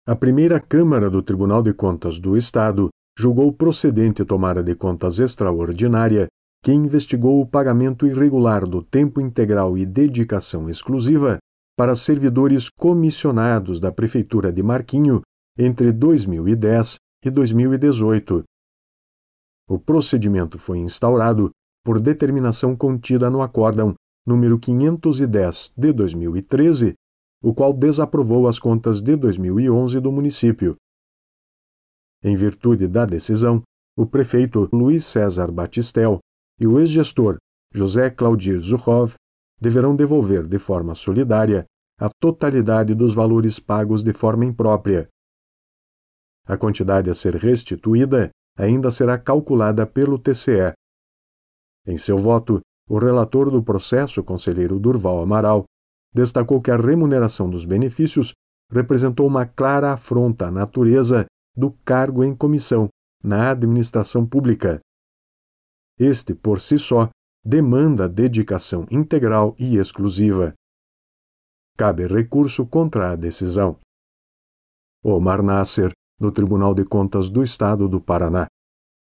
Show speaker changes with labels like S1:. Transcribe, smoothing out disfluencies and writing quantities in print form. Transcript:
S1: A primeira Câmara do Tribunal de Contas do Estado julgou procedente tomada de contas extraordinária que investigou o pagamento irregular do tempo integral e dedicação exclusiva para servidores comissionados da Prefeitura de Marquinho entre 2010 e 2018. O procedimento foi instaurado por determinação contida no Acórdão número 510 de 2013, o qual desaprovou as contas de 2011 do município. Em virtude da decisão, o prefeito Luiz César Batistel e o ex-gestor José Claudir Zuchov deverão devolver de forma solidária a totalidade dos valores pagos de forma imprópria. A quantidade a ser restituída ainda será calculada pelo TCE. Em seu voto, o relator do processo, conselheiro Durval Amaral, destacou que a remuneração dos benefícios representou uma clara afronta à natureza do cargo em comissão na administração pública. Este, por si só, demanda dedicação integral e exclusiva. Cabe recurso contra a decisão. Omar Nasser, do Tribunal de Contas do Estado do Paraná.